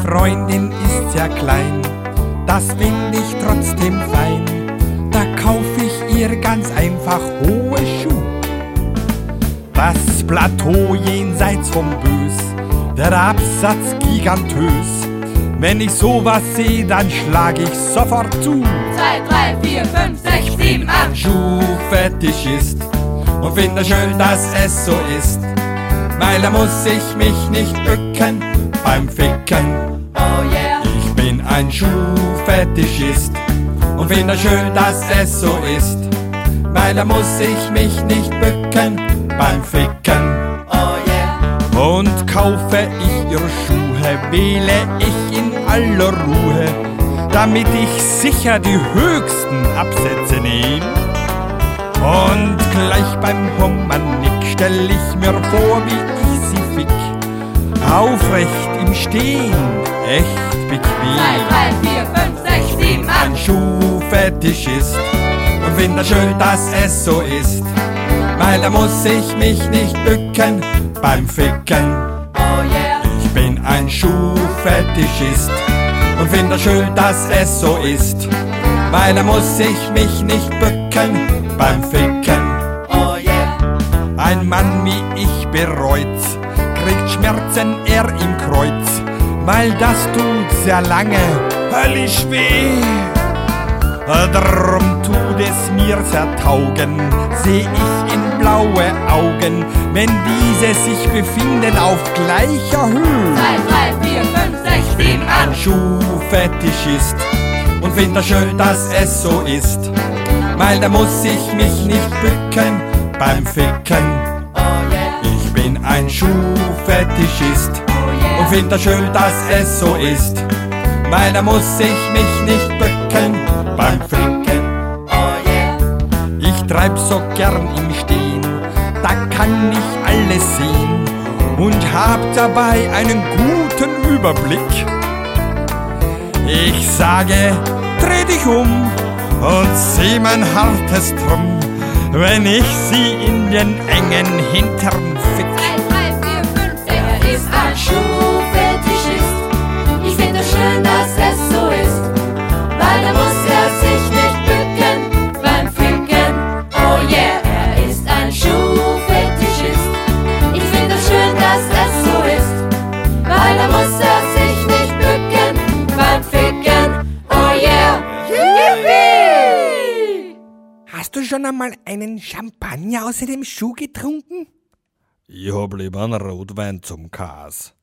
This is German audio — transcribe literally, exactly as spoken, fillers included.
Freundin ist sehr klein, das find ich trotzdem fein. Da kauf ich ihr ganz einfach hohe Schuhe. Das Plateau jenseits vom Bös, der Absatz gigantös. Wenn ich sowas seh, dann schlag ich sofort zu. Zwei, drei, vier, fünf, sechs, sieben, acht. Schuhfetischist und finde schön, dass es so ist, weil da muss ich mich nicht bücken beim Ficken. Oh yeah. Ich bin ein Schuhfetischist und finde schön, dass es so ist, weil da muss ich mich nicht bücken beim Ficken. Oh yeah. Und kaufe ich ihre Schuhe, wähle ich in aller Ruhe, damit ich sicher die höchsten Absätze nehm. Und gleich beim Hummernick stell ich mir vor, wie ich sie fick. Aufrecht im Stehen, echt bequem. Zwei, drei, vier, fünf, sechs, sieben, Ein acht. Schuhfetischist und finde schön, dass es so ist, weil da muss ich mich nicht bücken beim Ficken. Oh yeah. Ich bin ein Schuhfetischist und finde schön, dass es so ist, weil da muss ich mich nicht bücken beim Ficken. Oh yeah. Ein Mann wie ich bereut's, kriegt Schmerzen er im Kreuz, weil das tut sehr lange höllisch weh. Drum tut es mir sehr taugen, seh ich in blaue Augen, wenn diese sich befinden auf gleicher Höhe. Zwei, drei, vier, fünf, sechs, sieben, Ein acht. Schuhfetischist und finde schön, dass es so ist, weil da muss ich mich nicht bücken beim Ficken. Oh yeah. Ich bin ein Schuhfetischist Oh und yeah. finde schön, dass es so ist, weil da muss ich mich nicht bücken beim Ficken. Oh yeah. Ich treib so gern im Stehen, da kann ich alles sehen und hab dabei einen guten Überblick. Ich sage, dreh dich um und seh mein hartes Drum, wenn ich sie in den engen Hintern fick. Zwei, drei, vier, fünf, sechs, er ist ein Schuhfetischist. Ich finde es schön, dass es so ist, weil da muss er sich nicht bücken beim Ficken. Oh yeah, er ist ein Schuhfetischist. Ich finde es schön, dass es so ist, weil da muss er sich nicht bücken beim Ficken. Oh yeah, yippie! Hast du schon einmal einen Champagner außer dem Schuh getrunken? Ich hab lieber einen Rotwein zum Kas.